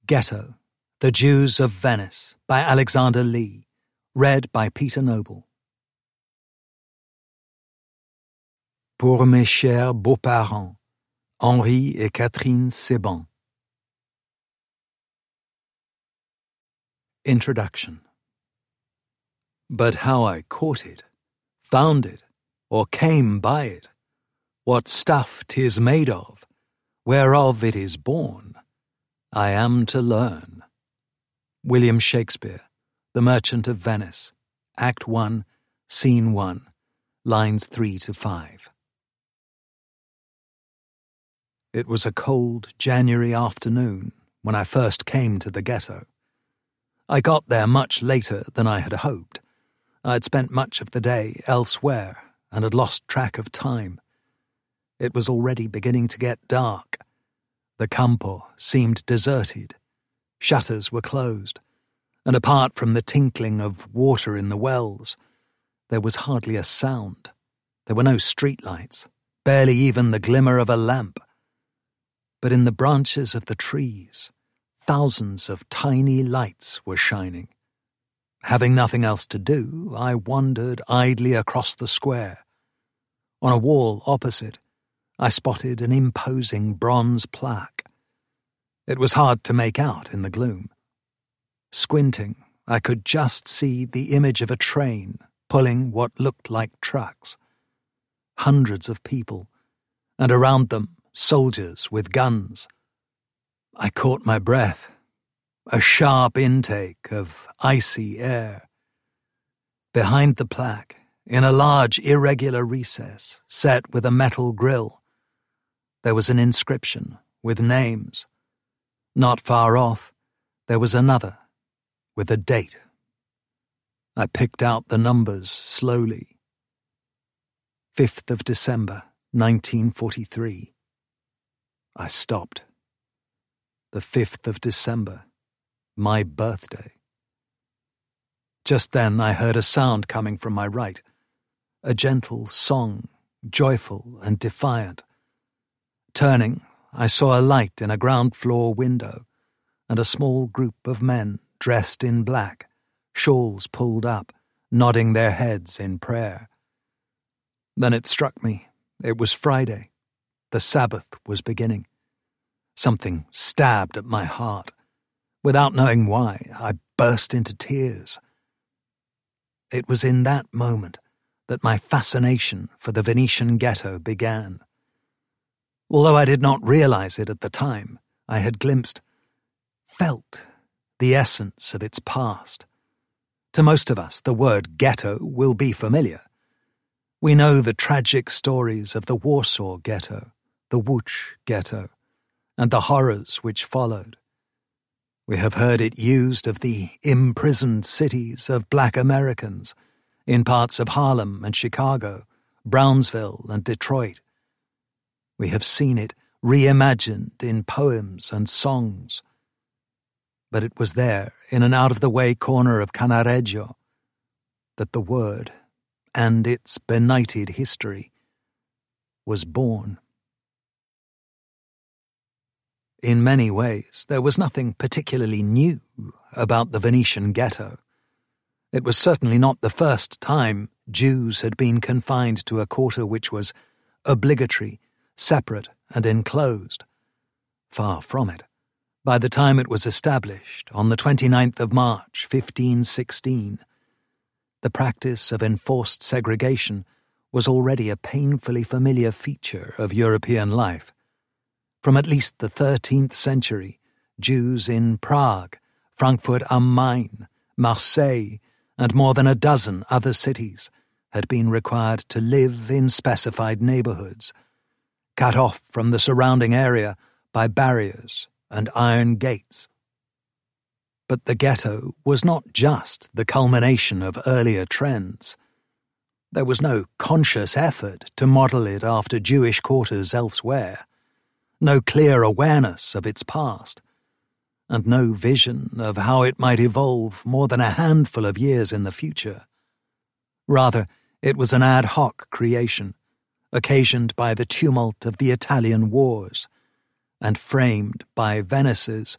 Ghetto, The Jews of Venice by Alexander Lee. Read by Peter Noble. Pour mes chers beaux-parents, Henri et Catherine Seban. Introduction. But how I caught it, found it, or came by it, what stuff 'tis made of, whereof it is born, I am to learn. William Shakespeare, The Merchant of Venice, Act 1, Scene 1, lines 3 to 5. It was a cold January afternoon when I first came to the ghetto. I got there much later than I had hoped. I had spent much of the day elsewhere and had lost track of time. It was already beginning to get dark. The campo seemed deserted. Shutters were closed, and apart from the tinkling of water in the wells, there was hardly a sound. There were no streetlights, barely even the glimmer of a lamp. But in the branches of the trees, thousands of tiny lights were shining. Having nothing else to do, I wandered idly across the square. On a wall opposite, I spotted an imposing bronze plaque. It was hard to make out in the gloom. Squinting, I could just see the image of a train pulling what looked like trucks. Hundreds of people, and around them soldiers with guns. I caught my breath, a sharp intake of icy air. Behind the plaque, in a large irregular recess set with a metal grill, there was an inscription with names. Not far off, there was another with a date. I picked out the numbers slowly. 5th of December, 1943. I stopped. The 5th of December, my birthday. Just then I heard a sound coming from my right, a gentle song, joyful and defiant. Turning, I saw a light in a ground-floor window and a small group of men dressed in black, shawls pulled up, nodding their heads in prayer. Then it struck me. It was Friday. The Sabbath was beginning. Something stabbed at my heart. Without knowing why, I burst into tears. It was in that moment that my fascination for the Venetian ghetto began. Although I did not realize it at the time, I had felt the essence of its past. To most of us, the word ghetto will be familiar. We know the tragic stories of the Warsaw Ghetto, the Łódź Ghetto, and the horrors which followed. We have heard it used of the imprisoned cities of black Americans in parts of Harlem and Chicago, Brownsville and Detroit. We have seen it reimagined in poems and songs. But it was there, in an out-of-the-way corner of Cannaregio, that the word and its benighted history was born. In many ways, there was nothing particularly new about the Venetian ghetto. It was certainly not the first time Jews had been confined to a quarter which was obligatory, separate, and enclosed. Far from it. By the time it was established, on the 29th of March, 1516, the practice of enforced segregation was already a painfully familiar feature of European life. From at least the 13th century, Jews in Prague, Frankfurt am Main, Marseille, and more than a dozen other cities had been required to live in specified neighborhoods, cut off from the surrounding area by barriers and iron gates. But the ghetto was not just the culmination of earlier trends. There was no conscious effort to model it after Jewish quarters elsewhere, no clear awareness of its past, and no vision of how it might evolve more than a handful of years in the future. Rather, it was an ad hoc creation, occasioned by the tumult of the Italian wars, and framed by Venice's